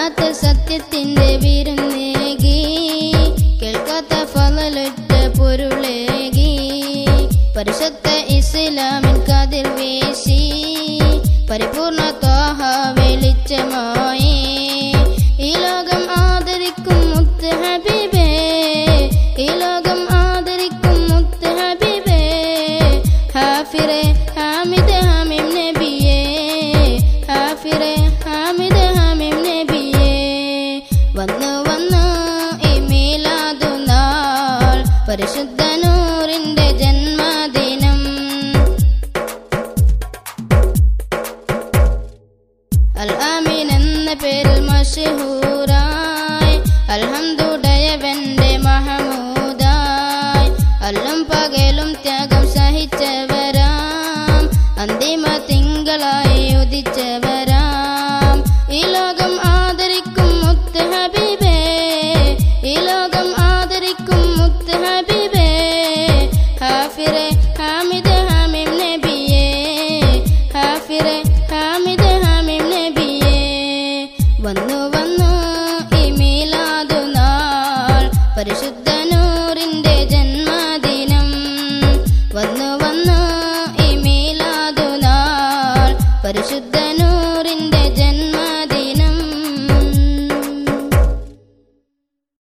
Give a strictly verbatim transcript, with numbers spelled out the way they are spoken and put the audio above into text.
കാണാത്ത സത്യത്തിന്റെ വിരുന്നേകി, കേൾക്കാത്ത ഫളലുറ്റ പൊരുളേകി, പരിശുദ്ധ ഇസ്ലാമിൻ കതിർ വീശി, പരിപൂർണ ത്വാഹ വെളിച്ചമായി, ഈ ലോകം ആദരിക്കും മുത്ത് ഹബീബേ, ഈ ലോകം ആദരിക്കും മുത്ത് ഹബീബേ, ഹാഫിറെ ഹാമിദ് ഹാമിം നബിയേ, ഹാഫിറെ ഹാമിദ് ഹാമിം നബിയേ. വന്നു വന്നു ഈ മീലാദു നാൾ, പരിശുദ്ധ നൂറിന്റെ ജന്മദിനം. അൽ ആമീൻ എന്ന പേരിൽ മശഹൂറായി, അൽഹംദുടയവന്റെ മഹമൂദായി, അല്ലും പകലും ത്യാഗം സഹിച്ചവരാം, അന്തിമ തിങ്കളായി ഉദിച്ചവരാം, ഈ ലോകം ആദരിക്കും മുത്ത് ഹബീബേ, ഈ ലോകം ആദരിക്കും മുത്ത് ഹബീബേ, ഹാഫിറെ ഹാമിദ് ഹാമിം നബിയേ, ഹാഫിറെ ഹാമിദ് ഹാമിം നബിയേ. വന്നു വന്നു ഈ മീലാദു നാൾ, പരിശുദ്ധ നൂറിന്റെ ജന്മദിനം. വന്നു വന്നു ഈ മീലാദു നാൾ, പരിശുദ്ധ നൂറിന്റെ